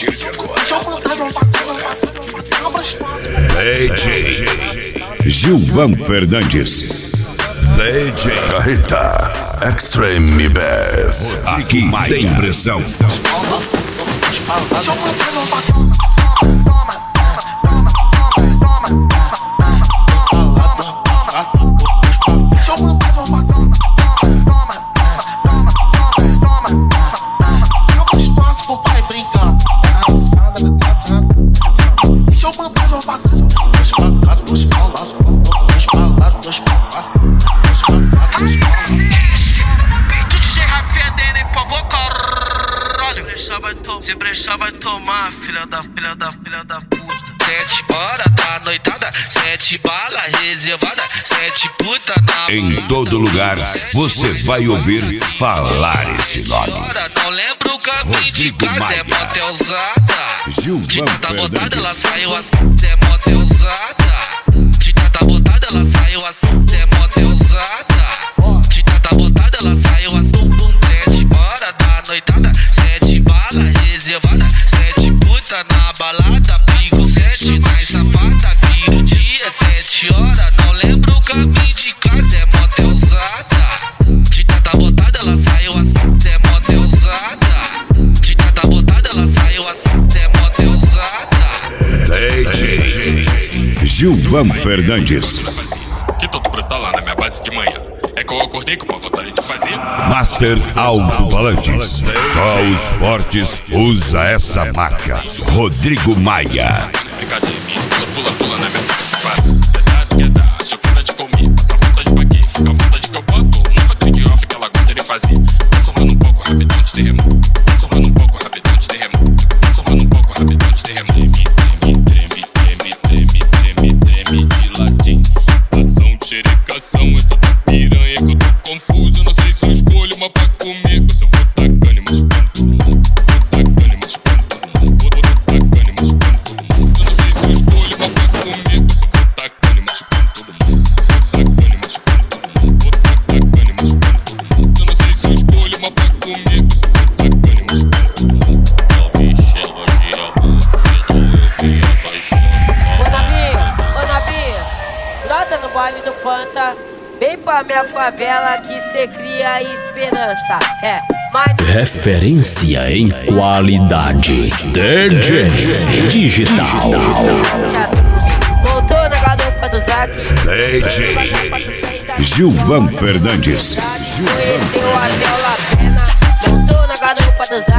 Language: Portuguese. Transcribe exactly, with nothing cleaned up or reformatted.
partir de agora, D J Gilvan Fernandes, D J Carreta Extreme Bass. Aqui tem pressão. Se brechar vai tomar, filha da filha da filha da puta. Sete horas da noitada, sete bala reservada, sete puta na Em todo lugar você vai ouvir falar esse nome. Não lembro o caminho de casa, é motelzada. De tanta botada ela saiu assim, é motelzada. De tanta botada ela saiu assim, é motelzada. De tanta botada ela saiu assim. Sete horas da noitada, sete bala reservada, sete puta na balada, pico sete na safada, vira o dia, sete horas, não lembro o caminho de casa, é motelzada. De tanta botada ela saiu assim, é motelzada. De tanta botada ela saiu assim, é motelzada. D J Gilvan Fernandes, Que todo preto tá lá na minha base de manhã. É que eu acordei com uma vontade de fazer Master Alto-Falantes. Só os fortes usa essa marca. Rodrigo Maia. Fica de mim, pula, pula, pula na minha boca, separa. Verdade que dá, acho que vontade de comer. Passa vontade pra quê? Fica a vontade que eu boto. Nunca tem de off que ela gosta de fazer. Tá sorrando um pouco, rapidão de terremoto. Tá sorrando um pouco, rapidão de terremoto. Tá sorrando um pouco, rapidão de terremoto. Treme, treme, treme, treme, treme, treme de ladinho. Situação de xerecação, é toda piranha que eu tô confuso. Não sei se eu escolho uma pra comer. Se eu vou tacando e machucando todo mundo. Vou tacando e machucando todo mundo. Vou tacando e machucando todo mundo. Eu não sei se eu escolho uma pra comer. Se eu vou tacando e machucando todo mundo. Vou tacando e machucando todo mundo. Vou tacando e machucando todo mundo. Eu não sei se eu escolho uma pra comer. Se eu vou tacando e machucando todo mundo. Não me chama de amor, senão eu me apaixono. Ô Nabi, ô Nabi, brota no baile do Panta. Vem pra minha favela que cê cria esperança. É, mas... Referência em qualidade. D J Digital. Voltou na garupa dos lados. D J Gilvan Fernandes. Conheceu até o Lapena. Voltou na garupa dos